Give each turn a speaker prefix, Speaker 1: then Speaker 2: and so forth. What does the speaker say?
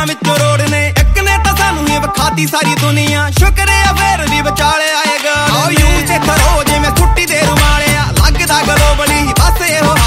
Speaker 1: विचों रोड ने एक ने तां सानू ही विखाती सारी दुनिया शुक्र है फिर भी विचाले आएगा यूं ते थरो जिवें सुट्टी दे रुमाले लगदा ग्लोबली बस एहो